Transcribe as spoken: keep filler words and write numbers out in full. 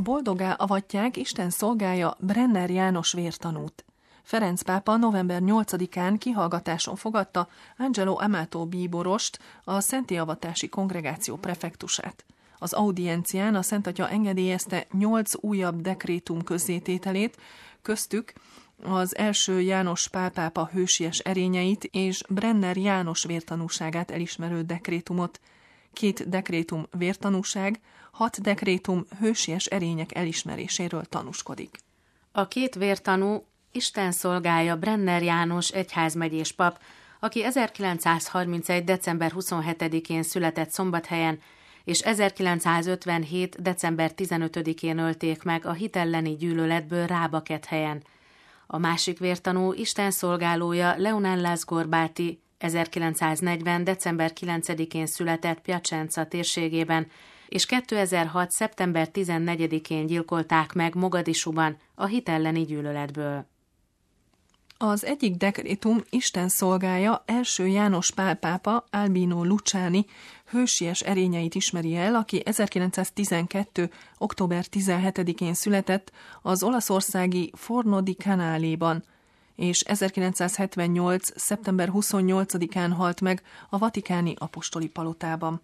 Boldoggá avatják Isten szolgája Brenner János vértanút. Ferenc pápa november nyolcadikán kihallgatáson fogadta Angelo Amato bíborost, a Szentélyeavatási Kongregáció prefektusát. Az audiencián a Szent Atya engedélyezte nyolc újabb dekrétum közzétételét, köztük az első János Pál pápa hősies erényeit és Brenner János vértanúságát elismerő dekrétumot, két dekrétum vértanúság, hat dekrétum hősies erények elismeréséről tanúskodik. A két vértanú Isten szolgája Brenner János egyházmegyés pap, aki ezerkilencszázharmincegy. december huszonhetedikén született Szombathelyen, és ezerkilencszázötvenhét. december tizenötödikén ölték meg a hitelleni gyűlöletből Rábakethelyen. A másik vértanú Isten szolgálója Leonellas Gorbáti, ezerkilencszáznegyven. december kilencedikén született Piacenza térségében, és kétezer-hat. szeptember tizennegyedikén gyilkolták meg Mogadisuban a hitelleni gyűlöletből. Az egyik dekrétum Isten szolgája első János Pál pápa Albino Luciani hősies erényeit ismeri el, aki ezerkilencszáztizenkettő. október tizenhetedikén született az olaszországi Forno di Canáléban, és ezerkilencszázhetvennyolc. szeptember huszonnyolcadikán halt meg a vatikáni apostoli palotában.